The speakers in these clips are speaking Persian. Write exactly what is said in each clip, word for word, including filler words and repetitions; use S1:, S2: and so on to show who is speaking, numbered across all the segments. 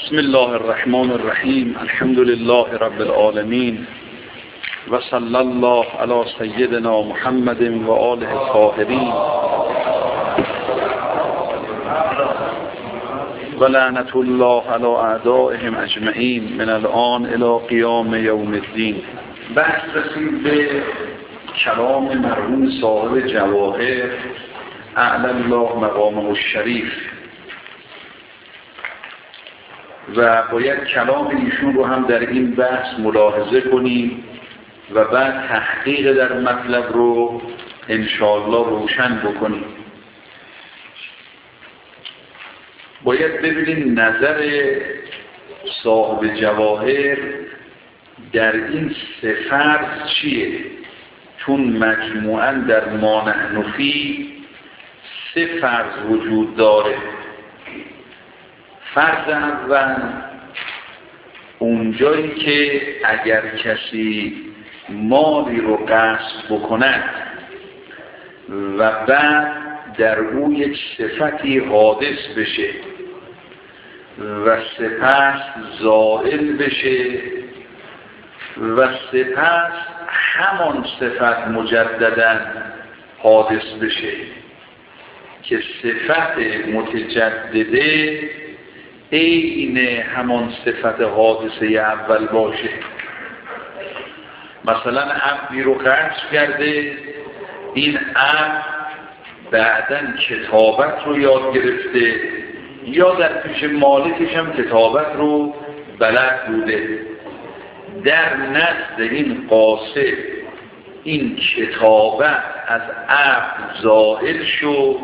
S1: بسم الله الرحمن الرحیم. الحمد لله رب العالمین و صلی الله علی سیدنا محمد و آله الطاهرین و لعنت الله علی اعدائهم اجمعین من الان الی قیام یوم الدین. بحث رسید به کلام مرحوم صاحب جواهر اعلی الله مقامه الشریف و باید کلام ایشون رو هم در این بحث ملاحظه کنیم و بعد تحقیق در مطلب رو انشاءالله روشن بکنیم. باید ببینیم نظر صاحب جواهر در این سه فرض چیه، چون مجموعاً در ما نحن فیه سه فرض وجود داره. فرض اول اونجایی که اگر کسی مالی رو غصب بکند و بعد در او یک صفتی حادث بشه و سپس زائل بشه و سپس همان صفت مجددا حادث بشه که صفت متجدده عین همان صفت حادثه اول باشه. مثلا عبدی رو غصب کرده، این عبد بعداً کتابت رو یاد گرفته یا در پیش مالکش هم کتابت رو بلد بوده. در نزد این قاصد این کتابت از عبد زائل شد،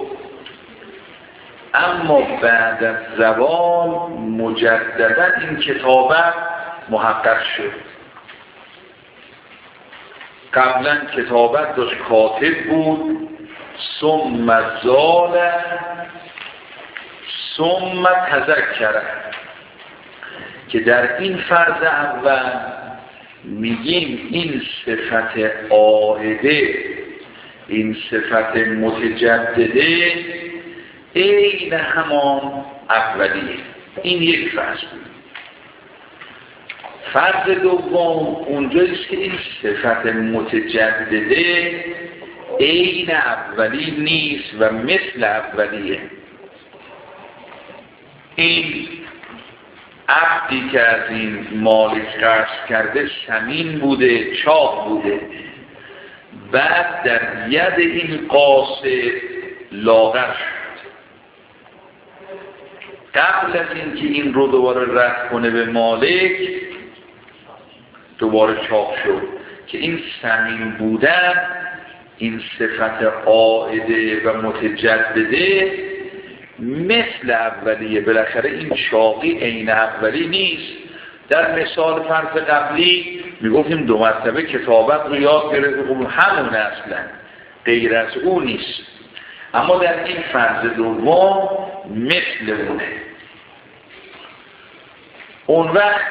S1: اما بعد از زوال مجددا این کتابت محقق شد. قبلا کتابت داشت کاتب بود، ثم زال ثم تذکر، که در این فرض اول میگیم این صفت عائده، این صفت متجدده این همان اولیه. این یک فرض بود. فرض دوم اونجاییست که این صفت متجدده این اولی نیست و مثل اولیه. این عبدی که از این مالک قصد کرده سمین بوده، چاق بوده، بعد در ید این قاصد لاغر شد. قبل از اینکه این رو دوباره رد کنه به مالک دوباره چاق شد که این سمین بودن، این صفت عائده و متجدده مثل اولیه. بالاخره این چاقی عین اولی نیست. در مثال فرض قبلی میگفتیم دو مرتبه کتابت رو یاد گرفت، همون اصلا غیر از اون نیست. اما در این فرض دوم مثل اونه. اون وقت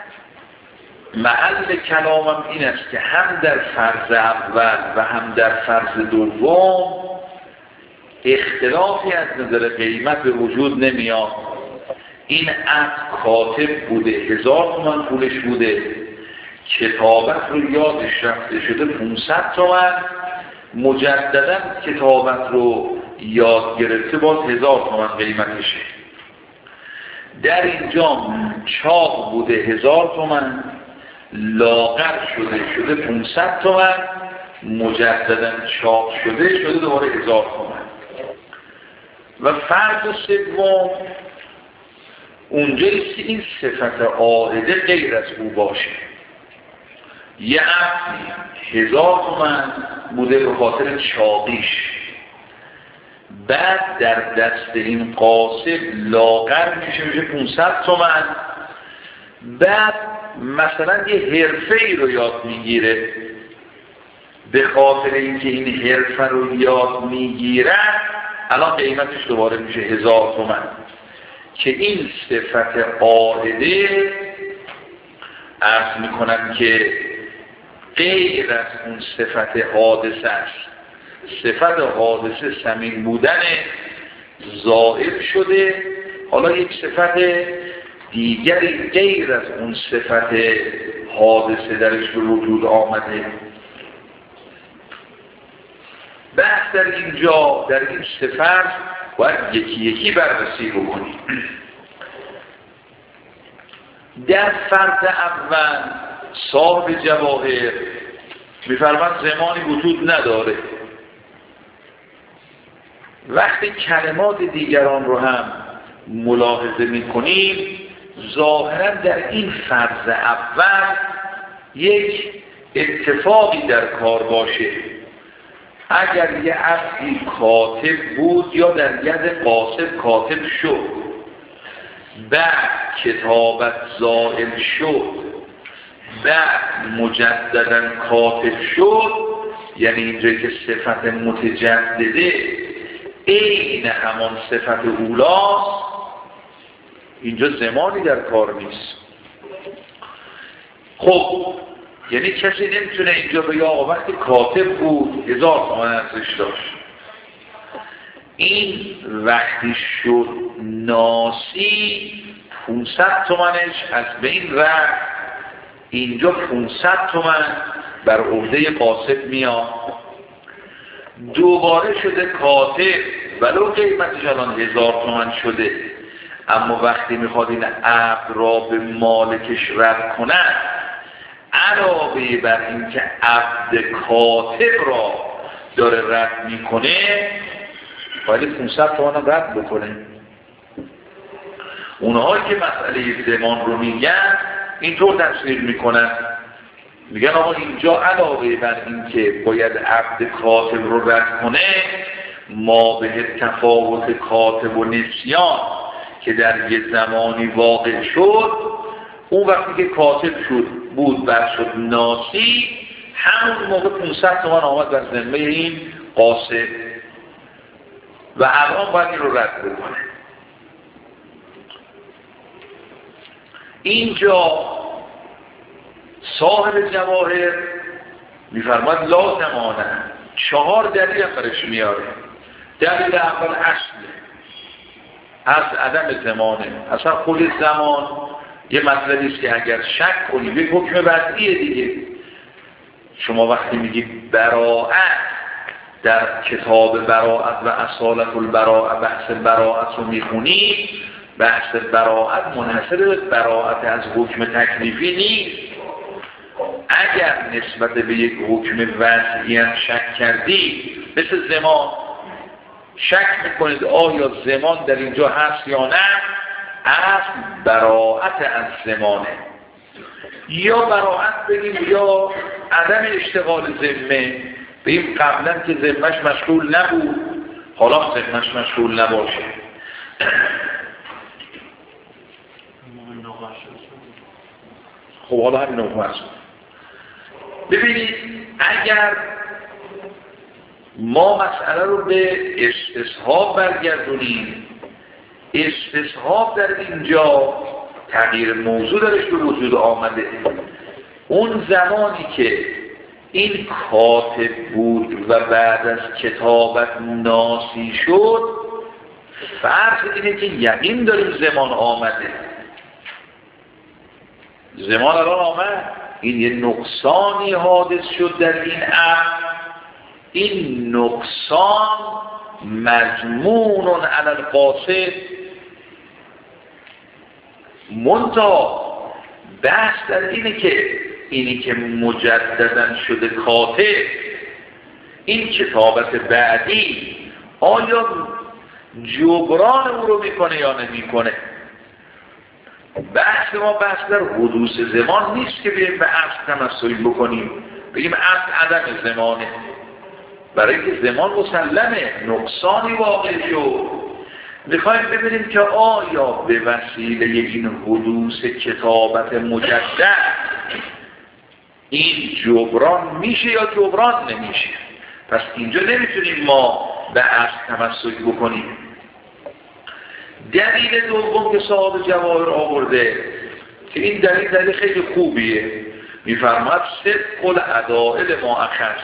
S1: محل کلامم این است که هم در فرض اول و هم در فرض دوم اختلافی از نظر قیمت به وجود نمیاد. این عبد کاتب بوده، هزار تومن پولش بوده، کتابت رو یادش رفته شده پانصد تومن، مجددا کتابت رو یاد گرفته باز هزار تومن قیمتشه. در اینجا چاق بوده هزار تومن، لاغر شده شده پانصد تومن، مجددا چاق شده شده دوباره هزار تومن. و فرض سوم اونجاییست که این صفت عائده غیر از او باشه. یه عبد هزار تومن بوده به خاطر چاقیش، بعد در دست این قاصد لاغر میشه میشه پانصد تومن، بعد مثلا یه حرفه‌ای رو یاد میگیره. به خاطر اینکه این حرفه رو یاد میگیره الان قیمتش دوباره میشه هزار تومن، که این صفت عائده عرض میکنم که غیر از اون صفت حادثه است. صفت حادثه سمین بودن زائل شده، حالا یک صفت دیگری غیر از اون صفت حادثه درش به وجود آمده. بحث در اینجا در این صفت باید یکی یکی بررسی بکنیم. در فرد اول صاحب جواهر می‌فرماید زمانی وجود نداره. وقتی کلمات دیگران رو هم ملاحظه می‌کنیم ظاهراً در این فرض اول یک اتفاقی در کار باشه. اگر یه عبدی کاتب بود یا در ید قاصد کاتب شد، بعد کتابت زائل شد، بعد مجدداً کاتب شد، یعنی اینجایی که صفت متجدده عین همان صفت اولاست، اینجا زمانی در کار نیست. خب یعنی کسی نمیتونه اینجا بگه آقا وقتی کاتب بود هزار تومن ارزش داشت، این وقتی شد ناسی پونصد تومنش از بین رفت، اینجا پونصد تومن بر عهده قاصد میاد. دوباره شده کاتب ولو قیمتش الان هزار تومن شده، اما وقتی میخواد این عبد را به مالکش رد کنن، علاوه بر این که عبد کاتب را داره رد میکنه باید پونصد تومن رد بکنه. اونهایی که مسئله زمان رو میگن اینطور تفسیر میکنن، میگن آقا اینجا علاوه بر این که باید عبد کاتب رو رد کنه، ما به تفاوت کاتب و نسیان که در یه زمانی واقع شد، اون وقتی که کاتب شد بود بعد شد ناسی، همون موقع پونصد تومن آمد بر ذمه این قاصد و الان باید این رو رد بکنه. اینجا صاحب جواهر میفرماد لا زمانه، چهار دلیل هم برش میاره. دلیل اول اصله، از عدم زمانه. اصلا خود زمان یه مطلبی است که اگر شک کنی به حکم وضعیه دیگه. شما وقتی میگید براءت در کتاب براءت و اصالت البراءت بحث براءت رو میخونی، بحث براءت منحصر به براءت از حکم تکلیفی نیست. اگر نسبت به یک حکم وضعیت شک کردی، مثل زمان شک میکنید آیا زمان در اینجا هست یا نه، اصل براءت از زمانه. یا براءت بگیم یا عدم اشتغال ذمه، بگیم قبلا که ذمهش مشغول نبود حالا ذمهش مشغول نباشه. خب حالا همین نوع هست. ببینید اگر ما مسئله رو به استصحاب برگردونیم، استصحاب در اینجا تغییر موضوع درش به وجود آمده. اون زمانی که این کاتب بود و بعد از کتابت ناسی شد، فرض اینه که یقین داریم زمان آمده، زمان الان آمد، این یه نقصانی حادث شد در این امر، این نقصان مضمون علی القاصد. منتها بحث در اینه که اینی که مجدداً شده کاتب، این کتابت بعدی آیا جبران او رو میکنه یا نمیکنه؟ بحث ما بحث در حدوث زمان نیست که بیم به اصل تمثلی بکنیم بگیم اصل عدم زمانه، برای که زمان مسلمه، نقصانی واقع شد. میخوایم ببینیم که آیا به وسیله این حدوث کتابت مجدد این جبران میشه یا جبران نمیشه. پس اینجا نمیتونیم ما به اصل تمثلی بکنیم. دلیل دوم که صاحب جواهر آورده که این دلیل دلیل خیلی خوبیه، میفرماد صدق العدائل ما اخذ،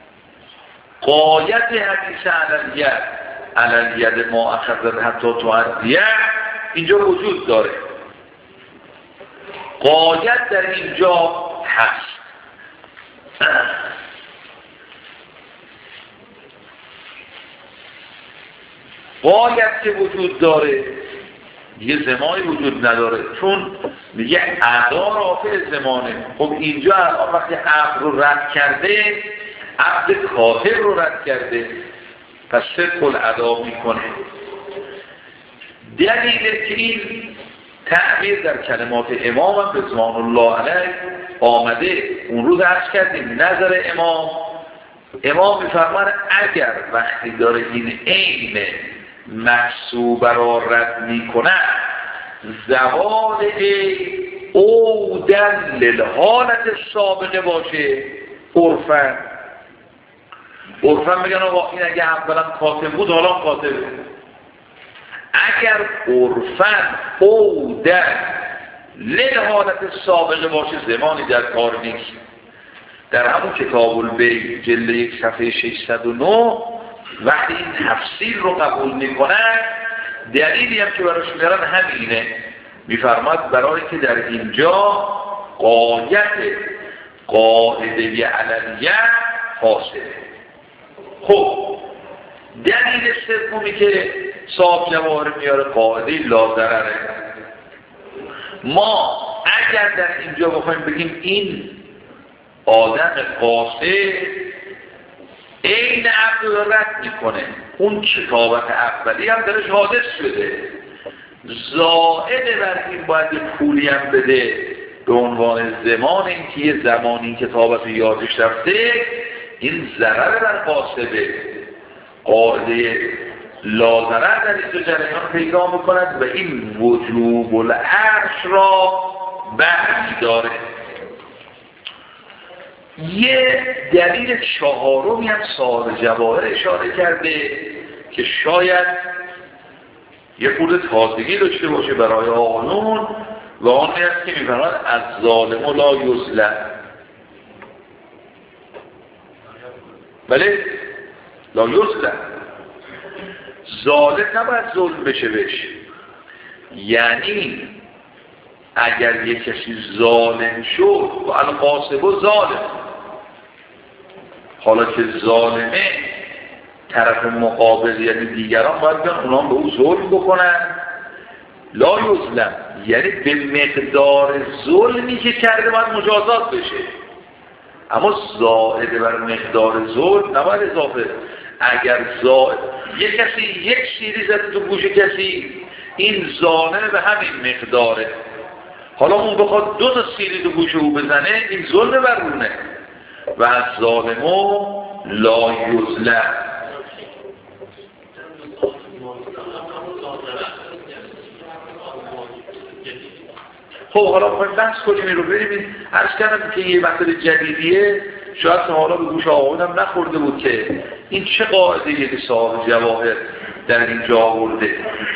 S1: قایت حدیث علالید علالید ما اخذ حتی تعدیه اینجا وجود داره. غایت در اینجا هست. غایت که وجود داره یه زمانی وجود نداره، چون میگه ادا رافع زمانه. خب اینجا الان وقتی عبد رو رد کرده، عبد کافر رو رد کرده، پس صدق الادا میکنه. دلیل که این تعبیر در کلمات امام هم رضوان الله علیه آمده، اون رو درس کردیم. نظر امام امام میفرمان اگر وقتی داره این عین محسوب را رد میکنه، زوال او در للحالت سابقه باشه، عرفن عرفن میگن آقا این اگه اولا کاتب بود حالا کاتبه. اگر عرفن او در للحالت سابقه باشه، زمانی در کار نیست. در همون کتاب البیع جلد یک صفحه ششصد و نه وقتی این تفسیر رو قبول میکنن، دلیلی هم که براش میارن همینه، میفرماد برای که در اینجا غایت قاعده عللیه حاصله. خب دلیل سومی که صاحب جواهر میاره قاعده لا-ضرره. ما اگر در اینجا بخوایم بگیم این آدم قاصد این عبد رو رد میکنه، اون کتابت اولی هم درش حادث شده، زائد بر این باید یه پولی هم بده به عنوان زمان، این که یه زمانی کتابت رو یادش رفته، این ضرر بر قاصده. قاعده لا-ضرر در این دو جریان پیدا میکند و این وجوب العرش را برمی‌داره. یه دلیل چهارمی هم صاحب جواهر اشاره کرده که شاید یه خورده تازگی داشته باشه برای آنون، و آن هست که می‌فرماید از ظالم لا یظلم. بله لا یظلم، ظالم نباید ظلم بشه بهش. یعنی اگر یک کسی ظالم شد و القاسب و ظالم، حالا که ظالمه طرف مقابل یعنی دیگران باید بیان اونا به او ظلم بکنن. لا یظلم یعنی به مقدار ظلمی که کرده باید مجازات بشه، اما زائد بر مقدار ظلم نباید اضافه. اگر زائد یک کسی یک سیلی زده تو گوش کسی، این ظالمه به همین مقداره، حالا اون بخواد دو تا سیلی تو گوش او بزنه، این ظلم بر اونه. و از ظالمو لا یظلم. خب حالا باید بحث کنیم این رو بریم. عرض کردم که یه مطلب جدیدیه، شاید حالا به گوش آقایونم نخورده بود که این چه قاعده یه که صاحب جواهر در اینجا آورده.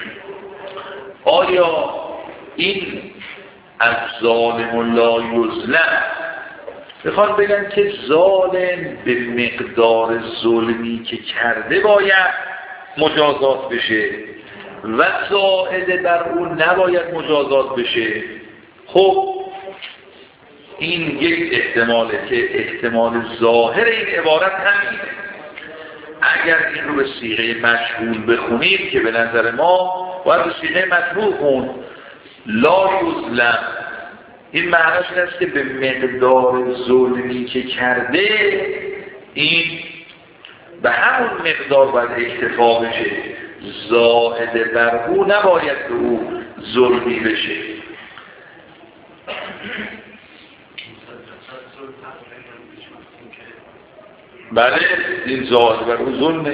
S1: آیا این از ظالم لا یظلم میخوان بگن که ظالم به مقدار ظلمی که کرده باید مجازات بشه و زائد بر اون نباید مجازات بشه؟ خب این یک احتماله که احتمال ظاهر این عبارت همینه. اگر این رو به صیغه مجهول بخونیم که به نظر ما باید به صیغه مجهول خون، لا یظلم، این معناش این است که به مقدار ظلمی که کرده این به همون مقدار باید اکتفا بشه، زائد بر او نباید به او ظلمی بشه. بله این زائد بر او ظلمه.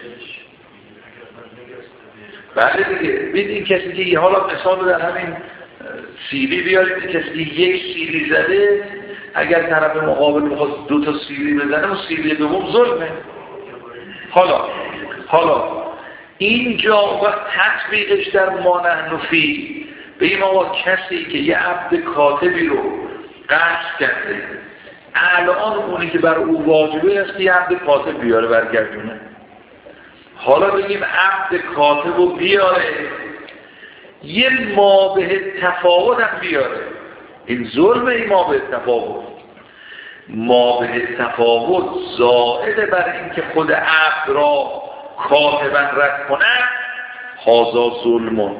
S1: بله دیگه بید این کسی که حالا مثال در همین سیلی بیارید، این کسی یک سیلی زده، اگر طرف مقابل میخواد دو تا سیلی بزنه و سیلی دوم ظلمه. حالا حالا اینجا و تطبیقش در ما نحن فی، به این آقا کسی که یه عبد کاتبی رو قصد کرده، الان اونی که بر او واجبه است که یه عبد کاتب بیاره برگردونه. حالا بگیم عبد کاتب رو بیاره، یه مابه تفاوت هم بیاره. این ظلم، این ما به تفاوت. ما به تفاوت زائد بر این که خود عبد را کاتبا رد کند، هازا ظلمون.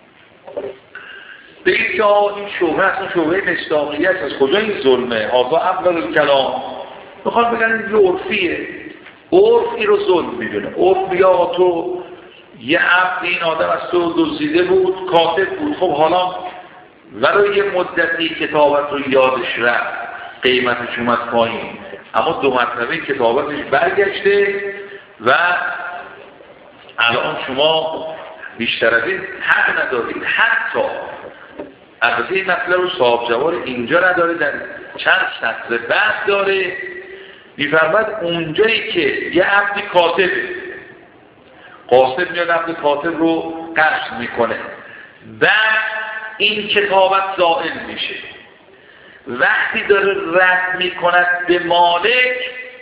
S1: به این که این شبهه اصلا شبهه مصداقیت از کجا این ظلمه؟ هازا اول الکلام. میخواد بگن این عرفیه، عرف این رو ظلم میدونه. عرف بیا تو یه عبد این آدم از تو دزدیده بود، کاتب بود، خب حالا ولو یه مدتی کتابت رو یادش رفت، قیمتش اومد پایین، اما دو مرتبه کتابتش برگشته و الان شما بیشتر از این حق ندارید. حتی البته این مسئله رو صاحب جوار اینجا نداره، در چند سطر بعد داره. میفرماد اونجایی که یه عبدی کاتبه، قاصد میاد عبد کاتب رو قصد میکنه، بعد این کتابت زائل میشه، وقتی داره رد میکند به مالک،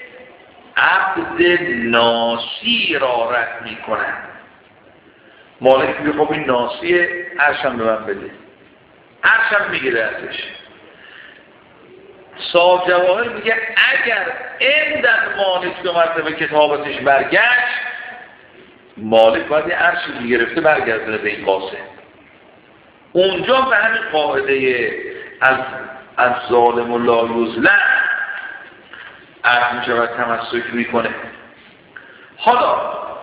S1: عبد ناسی را رد میکند. مالک میگه خب این ناسیه، عرشم به من بده، عرشم میگیره ازش. صاحب جواهر میگه اگر این در مالک دو مرتبه کتابتش برگشت، مالک باید یه عرشی میگرفته برگردونه به این قاصد. اونجا به همین قاعده از از ظالم و لا یظلم عرض میشه و تمسک میکنه. حالا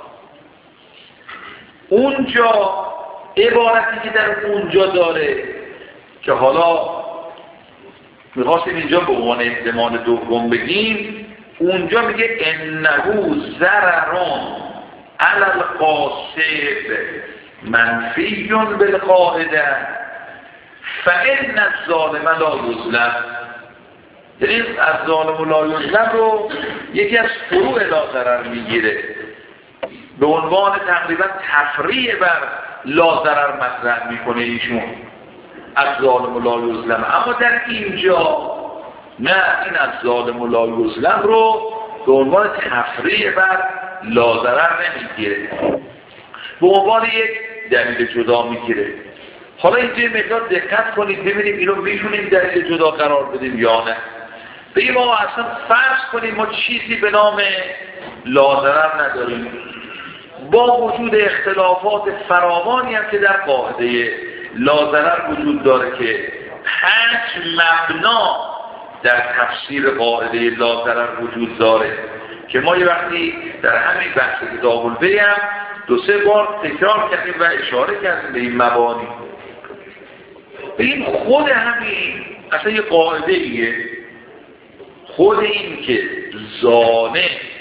S1: اونجا عبارتی که در اونجا داره که حالا میخواستیم اینجا به عنوان احتمال دوم بگیم، اونجا میگه انهو ضررون علی القاصد منفی بالقاعده فإن الظالم لا یظلم. یعنی از ظالم و لا یظلم رو یکی از فروع لا ضرر میگیره، به عنوان تقریبا تفریع بر لا ضرر مطرح میکنه ایشون از ظالم و لا یظلم. اما در اینجا نه، این از ظالم و لا یظلم رو به عنوان تفریع بر لا ضرر نمیگیره، به عنوان یک دلیل جدا میگیره. حالا اینجا مقدار دقت کنید ببینیم اینو میتونیم دلیل جدا قرار بدیم یا نه. بگیم ما اصلا فرض کنیم ما چیزی به نام لا ضرر نداریم، با وجود اختلافات فراوانی هم که در قاعده لا ضرر وجود داره که پنج مبنا در تفسیر قاعده لا ضرر وجود داره که ما یه وقتی در همین بحث کتاب البیع هم دو سه بار تکرار کردیم و اشاره کردیم به این مبانی. به این خود همین اصلا یه قاعده ایه، خود این که ظالم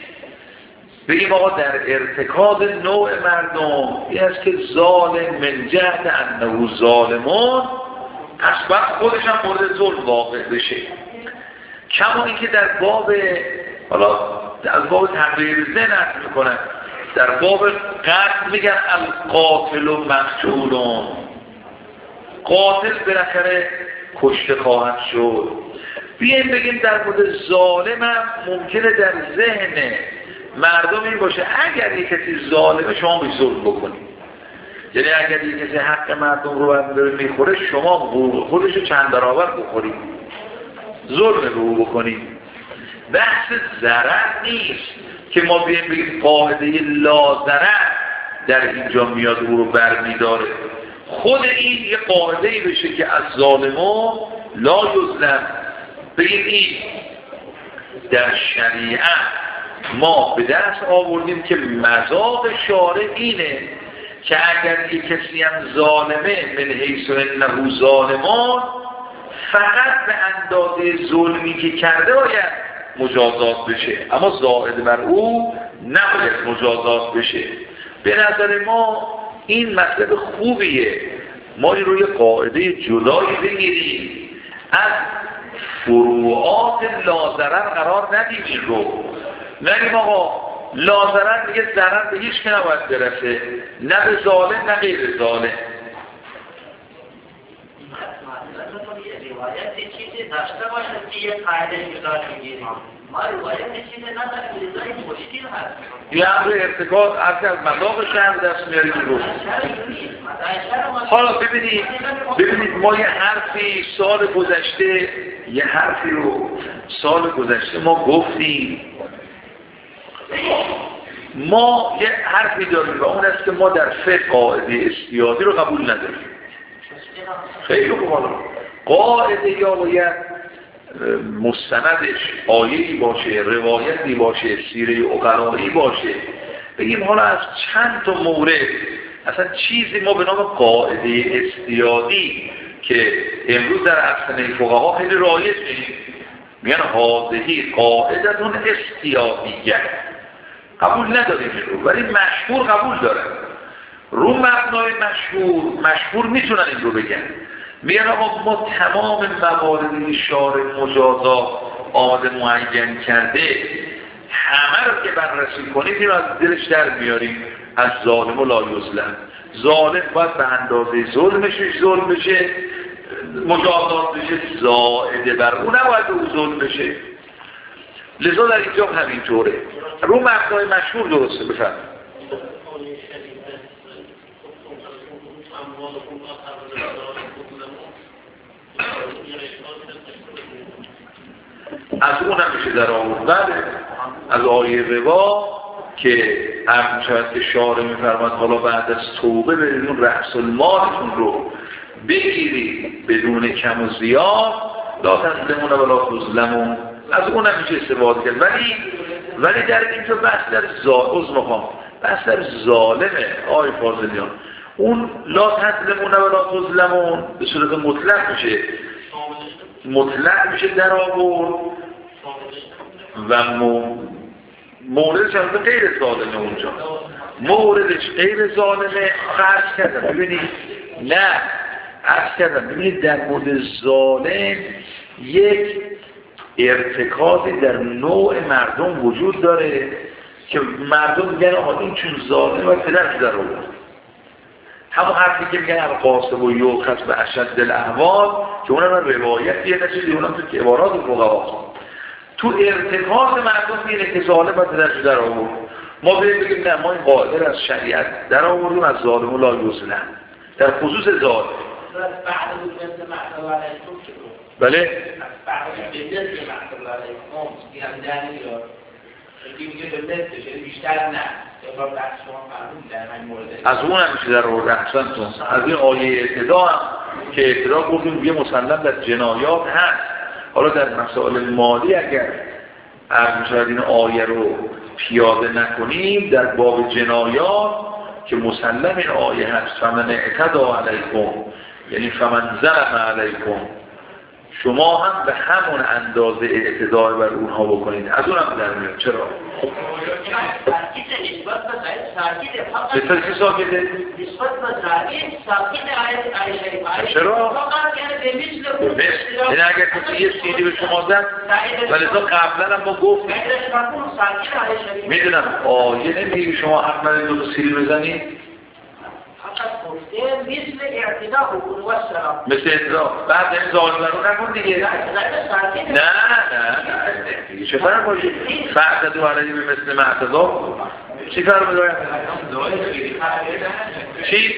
S1: بگیم آقا در ارتکاب نوع مردم این است که ظالم من جهت انه ظالمون، پس باید خودش هم مورد ظلم واقع بشه. کما اینکه در باب حالا از باب تقریر ذهن میکنن، در باب قتل میگن القاتل و مقتولون، قاتل بالاخره کشته خواهد شد. بیاییم بگیم در مورد ظالم هم ممکنه در ذهن مردم این باشه اگر یک کسی ظالمه شما باید ظلم بکنید، یعنی اگر یک کسی حق مردم رو برداره میخوره شما خودشو چند برابر بخورید، ظلم رو بکنید. بحث ضرر نیست که ما بیاییم بگیم قاعده لا ضرر در اینجا میاد او رو برمیداره. خود این یه قاعده ای بشه که از ظالمون لا یظلم. بگیم این در شریعت ما به دست آوردیم که مذاق شارع اینه که اگر یک کسی هم ظالمه من حیث انه ظالمان، فقط به اندازه ظلمی که کرده باید مجازات بشه، اما زائد بر او نباید مجازات بشه. به نظر ما این مطلب خوبیه، ما این روی قاعده جدایی بگیریم، از فروعات لازرر قرار ندیم این رو. نگیم آقا لازرر میگه ضرر به هیچ که نباید برسه، نه به ظالم نه غیر ظالم.
S2: روایت چیزی داشته باشد که یه قاعده جدا میگیریم،
S1: یه امر ارتکاب از مذاق شهر دست میاریم رو. حالا ببینید ببینید ما یه حرفی سال گذشته یه حرفی رو سال گذشته ما گفتیم، ما یه حرفی داریم و اون است که ما در فقه قاعده استیادی رو قبول نداریم. خیلی خوب. حالا قاعده یا باید مستندش آیه‌ای باشه، روایتی باشه، سیره عقلایی باشه، بگیم حالا از چند تا مورد اصلا چیزی ما به نام قاعده استیادی که امروز در افسانه فقها خیلی رایج میگن حاضهی قاعدتون استیادیه، قبول نداریم رو، ولی مشهور قبول دارن. رو مبنای مشهور مشهور میتونن این رو بگن، میگن آقا ما تمام مواردی شارع مجازا آماده معین کرده همه رو که بررسی کنید این رو از دلش در میاریم. از ظالم و لا یظلم، ظالم باید به اندازه ظلمش ظلم بشه، مجازات بشه، زائده بر اون نباید او ظلم بشه. لذا در اینجا همینطوره. رو مبنای مشهور درسته. بفرمایید. از اون هم میشه در آورد. بله، از آیه ربا که هم شاید که شارع میفرماد حالا بعد از توبه بدون رأس المالتون رو بگیرید بدون کم و زیاد، لا تظلمون ولا تظلمون، از اون هم میشه استفاده کرد. ولی ولی در اینجا بحث در ظالم بحث در ظالمه آیه فاضلیان. اون لا تظلمون ولا تظلمون به صورت مطلق میشه مطلق میشه در آورد و موردش هم غیر ظالمه. اونجا موردش غیر ظالمه. عرض کردم ببینید نه عرض کردم ببینید در مورد ظالم یک ارتکازی در نوع مردم وجود داره که مردم میگن آقا این چون ظالمه و پدرش در آورد. همون حرفی که میگن القاسب و یوخس به اشد الاحوال که اونم روایتیه نشدی، اونم تو عبارات فقها تو ارتکاز مردم میره که ظالم و پدرش در آورد. ما بگیم نه ما این قاعده از شریعت در آوردیم از ظالم و لا یظلم در خصوص ظالم. بله از اون هم میشه در آورد. احسنتون. از این آیه ابتدا هم که ابتدا گفتیم یه مسلم در جنایات هست. حالا در مسائل مالی اگر عرض شاید این آیه رو پیاده نکنیم در باب جنایات که مسلم این آیه هست فمن اعتدا علیکم یعنی فمن ظلم علیکم، شما هم به همون اندازه اعتدای بر اونها بکنید. از اون هم در میاد. چرا؟ بسیار چی ساکته؟ چرا؟ این اگر کسی یه سیدی به شما زد ولی تو قبلا هم ما گفتیم میدونم آیه نمیگه شما حق ندارید دو سیدی بزنید
S2: مثل اعتداء بکن و السلام
S1: مثل اعتداء بعد این ظالمه رو نکن دیگه. نه نه نه چه فرق باشه فعتدو علیه به مثل معتدا چی فرق بداید چی؟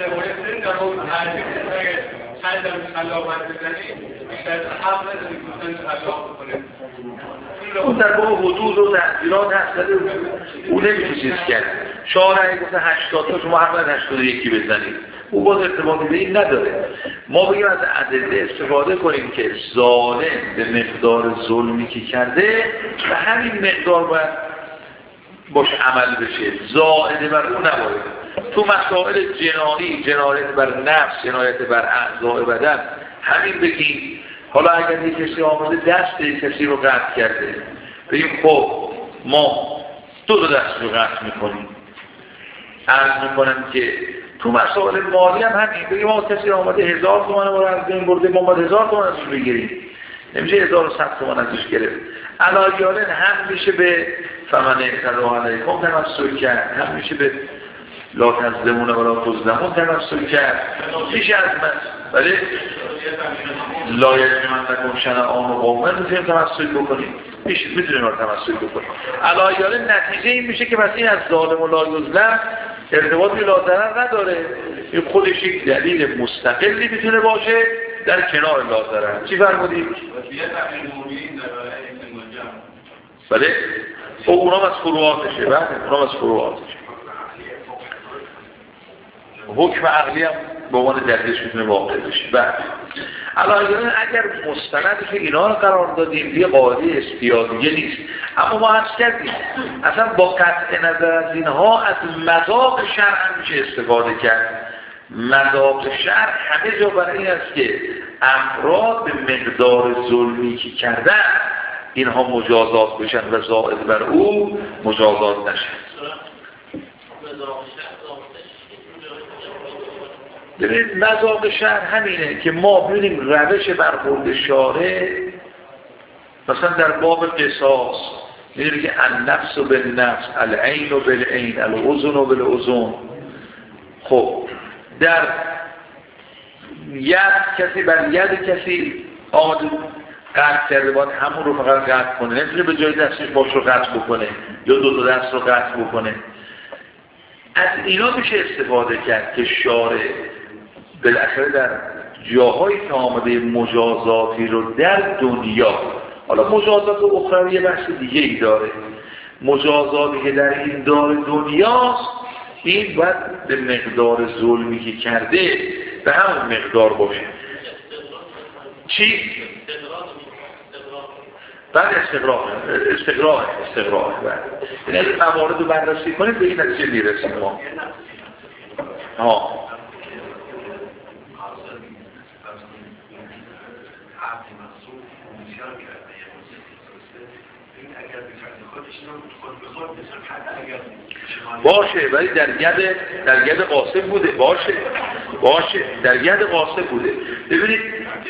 S1: اون در باب حدود و تحصیلات هست اون نمیشه چیز کرد. شارعی گفته هشتاد تا شما حق ندارید هشتاد و یکی بزنید، او باز ارتباطی به این نداره. ما بگیم از ادله استفاده کنیم که ظالم به مقدار ظلمی که کرده و همین مقدار باید باش عمل بشه، زائده بر اون نباید. تو مسائل جنایی، جنایت بر نفس، جنایت بر اعضاء بدن همین بگیم. حالا اگر یک کسی آمده دست یک کسی رو قطع کرده بگیم خب ما دو تا دست رو قطع میکنیم. عرض میکنم که تو مسائل مالی هم همین بگیم ما کسی آمده هزار تومن رو از بین برده ما باید هزار تومن ازش بگیریم، نمیشه هزار و صد تومن ازش گرفت. علایالن هم میشه به فمن اعتدا علیکم تمسک کرد، هم میشه به لا تظلمون ولا تظلمون تمسک کرد، میشه از من. ولی لایج من نکن شنعان و قومه میتونیم تمثل بکنیم، میتونیم رو تمثل بکنیم. علایاله نتیجه این میشه که پس این از ظالم و لایظلم ارتباطی لازرر نداره، این خودش یک دلیل مستقلی میتونه باشه در کنار لازرر. چی فرمودید؟ بله؟ او اونام از فروعاتشه، بله اونام از فروعاتشه. حکم عقلی هم به عنوان دلیلش میتونه واقع بشه. بله. الان اگر مستندش اینا رو قرار دادیم یه قاعده اصطیادیه نیست، اما ما هم کردیم اصلا با قطع نظر از اینها از مذاق شرع میشه استفاده کرد. مذاق شرع همه جا برای این است که افراد به مقدار ظلمی که کردن اینها مجازات بشن و زائد بر او مجازات نشن. ببینید مذاق شرع همینه که ما ببینیم روش برخورد شارع مثلا در باب قصاص می‌بینید که النفس بالنفس، العین بالعین، الاذن بالاذن. خب در ید کسی بر ید کسی آمده قطع کرده باید همون رو فقط قطع کنه، نمیتونه به جای دستش باش رو قطع بکنه یا دو تا دست رو قطع بکنه. از اینا میشه استفاده کرد که شارع بالاخره در جاهایی که آمده مجازاتی رو در دنیا، حالا مجازات اخروی یه بحث دیگه ای داره، مجازاتی که در این دار دنیاست این باید به مقدار ظلمی که کرده به همون مقدار باشه. چی؟ بعد استقراح استقراح استقراح بعد این اگه موارد رو بررسی کنید به این نتیجه میرسیم ما. ها باشه ولی در ید در ید قاسم بوده، باشه باشه در ید قاسم بوده. ببینید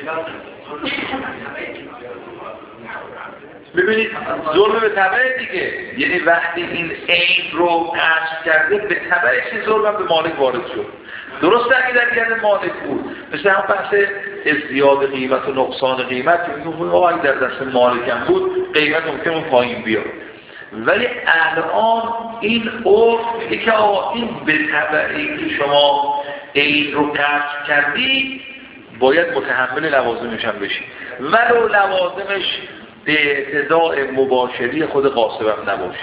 S1: ببینید ظلم به تبع دیگه، یعنی وقتی این عین رو قصد کرده به تبعش ظلم به مالک وارد شد. درسته اگه در ید مالک بود مثل هم بحث ازدیاد قیمت و نقصان قیمت که میگم اگه در دست مالک هم بود قیمت ممکن اون پایین بیاد، ولی الان این عرف که آقا این به تبعی که شما عین رو قصد کردی باید متحمل لوازمش هم بشی ولو لوازمش به اعتداء مباشری خود قاسم هم نباشه،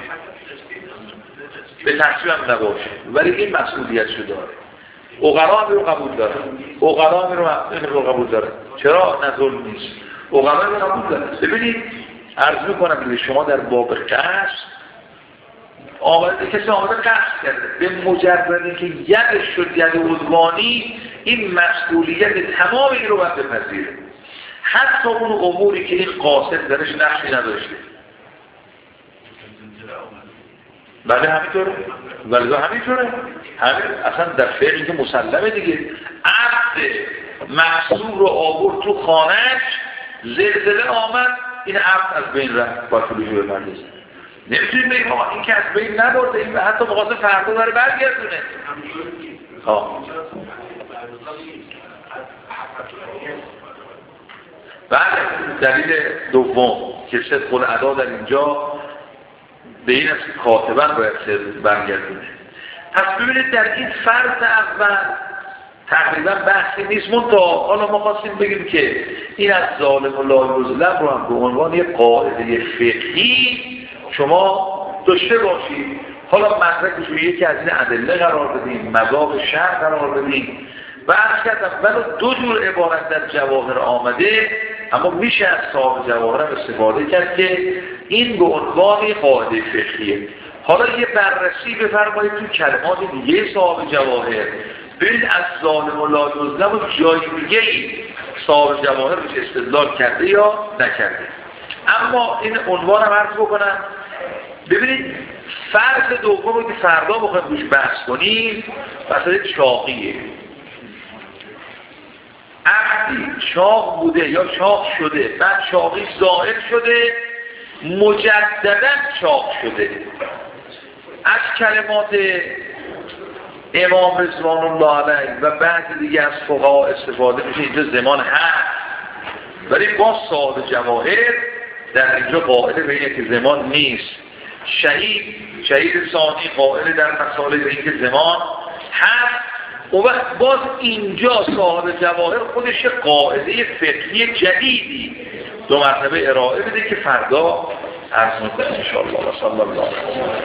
S1: به تحصیل هم نباشه، ولی این مسئولیت شو داره. اقرا هم رو قبول داره، اقرا هم رو قبول داره. چرا نه ظلم نیست؟ اقرا هم رو قبول داره. ببینید عرض میکنم که شما در باب قصد آمده کسی آمده قصد کرده به مجردی که یدش شد ید عدوانی این مسئولیت تمام این رو باید بپذیره، حتی اون اموری که این قاصد درش نقشی نداشته. بله همینطوره، ولی همینطوره همین اصلا در فعلی که مسلمه دیگه. عبد محصول رو آورد تو خانهش، زلزله آمد، این عبد از بین رفت با فلوشی به مجلس. نمیتونیم بگیم آقا این که از بین نبرده، این حتی مقاصد فردا داره برگردونه. ها بله دلیل دوم که صدق الادا در اینجا به این است که کاتبن باید صدق برگردونه. پس ببینید در این فرض اول تقریبا بحثی نیست، منتها حالا ما خواستیم بگیم که این از ظالم و لایظلم رو هم به عنوان یک قاعده فقهی شما داشته باشید. حالا مدرکش رو یکی از این ادله قرار بدیم، مذاق شرع قرار بدیم و عرض کردم ولی دو جور عبارت در جواهر آمده، اما میشه از صاحب جواهر هم استفاده کرد که این به عنوان قاعده فقهیه. حالا یه بررسی بفرمایید تو کلمات دیگه صاحب جواهر، ببینید از ظالم و لایظلم و جای دیگه ای صاحب جواهر بهش استدلال کرده یا نکرده. اما این عنوان هم عرض بکنم، ببینید فرض دومی که فردا بخوایم روش بحث کنیم مسئله چاقیه. عقدی چاق بوده یا چاق شده، بعد چاقی زائل شده، مجددا چاق شده. از کلمات امام رضوان الله علیه و بعضی دیگه از فقها استفاده میشه اینجا زمان هست، ولی با صاحب جواهر در اینجا قائل به اینه که زمان نیست. شهید شهید ثانی قائل در مسائل به اینکه زمان هست. و وقت باز اینجا صاحب جواهر خودش قاعده فقهی جدیدی دو مرتبه ارائه بده که فردا عرض میکنه ان شاء الله. و صلی الله علیه و